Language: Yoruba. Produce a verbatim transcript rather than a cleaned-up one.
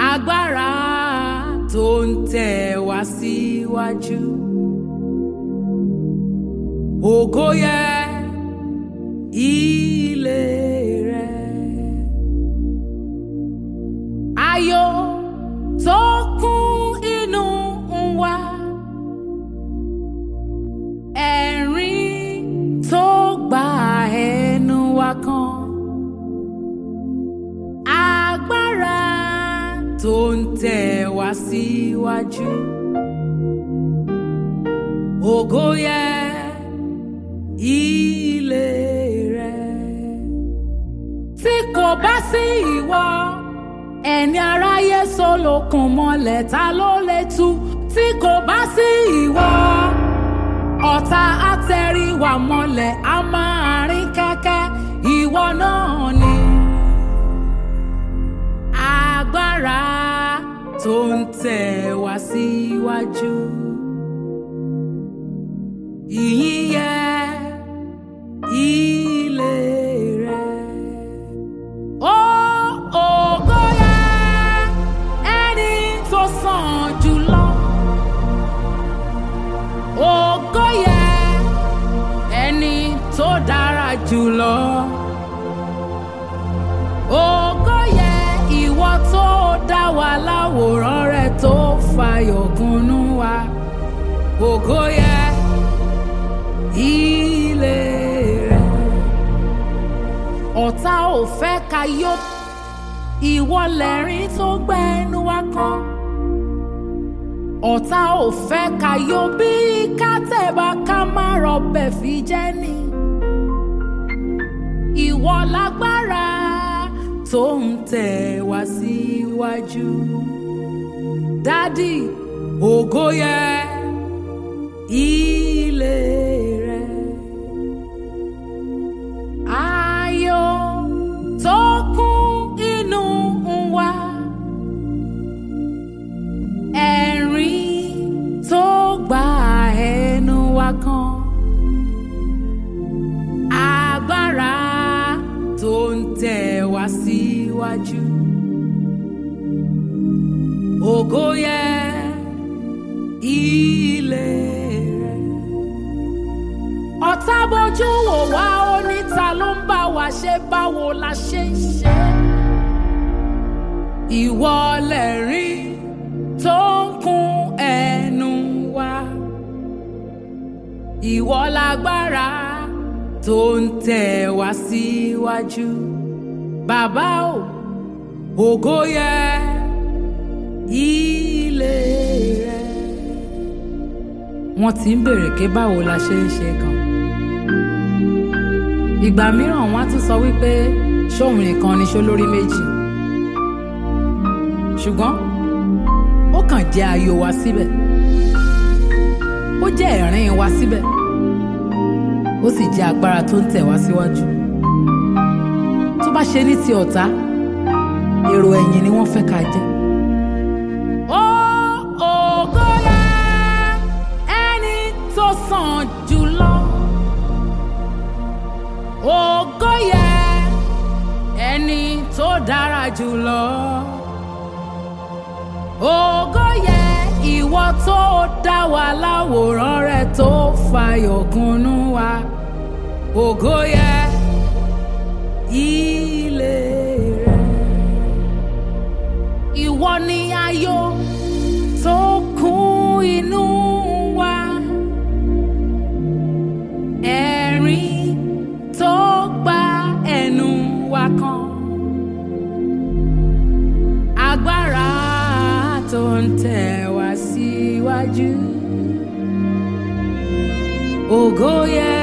agbára tó ń tẹ̀ wá síwájú. Ògo yẹ ilé rẹ̀. Ayọ̀ tó kún inú wa, ẹ̀rín tó gba ẹnu wa kan. Agbára tó ń tẹ̀ wá síwájú. Ògo yẹ ilé rẹ̀. Tí kò bá sí ìwọ, ẹni aráyé solókun mọ́lẹ̀ ta ló lè tú? Tí kò bá sí ìwọ, ọ̀tá àtẹ̀rí wa mọ́lẹ̀ a máa rìn kẹ́kẹ́. Ìwọ náà ni agbára tó ń tẹ̀ wá síwájú. Ìyìn yẹ ilé rẹ̀. Ó ògo yẹ ẹni tó sàn jùlọ. Ògo yẹ ẹni tó dára jùlọ. Ògo yẹ ìwọ tó dá wa láwòrán rẹ̀ tó fàyọ̀ kúnnú wa. Ògo yẹ ilé rẹ̀. Ọ̀tá ò fẹ́ ká yó, ìwọ lẹ̀rín tó gbẹnu wa kan. Ọ̀tá ò fẹ́ ká yó bí ká tẹ̀bà ká má rọbẹ̀ fi jẹ́ ni. Ìwọ lágbára tó ń tẹ̀ wá síwájú. Dádì, ògo yẹ ilé rẹ̀. Ayọ̀ tó kún inú wa, ẹ̀rín tó gba ẹnu wa kan. Agbára tó ń tẹ̀ wá síwájú. Ògo yẹ ilé rẹ̀. Ọ̀tá bójú wò wá, ó ní ta ló ń bá wa ṣe, báwo la ṣe ń ṣe. Ìwọ lẹ̀rín tó ń kún ẹnu wa. Ìwọ lágbára tó ń tẹ̀ wá síwájú. Bàbá o, ògo yẹ ilé rẹ̀. Wọ́n ti ń bèrè pé báwo la ṣe ń ṣe gan. Ìgbà mìíràn wọ́n á tún sọ wípé ṣóun nìkan ni ṣó lórí méjì. Ṣùgbọ́n ó kàn jẹ́ ayọ̀ wa síbẹ̀. Ó jẹ́ ẹ̀rín wa síbẹ̀. Ó sì jẹ́ agbára tó ń tẹ̀ wá síwájú. Tó bá ṣe ní ti ọ̀tá, èrò ẹ̀yìn ni wọ́n fẹ́ ká jẹ́. Ó ògo yẹ ẹni tó sàn jùlọ. Ògo yẹ ẹni tó dára jùlọ. Ògo yẹ ìwọ tó dá wa láwòrán rẹ̀ tó fàyọ̀ kúnnú wa. Ògo yẹ ilé rẹ̀. Ìwọ ni ayọ̀ tó kún inú wa, ẹ̀rín tó gba ẹnu wa kan. Agbára tó ń tẹ̀ wá síwájú. Ògo yẹ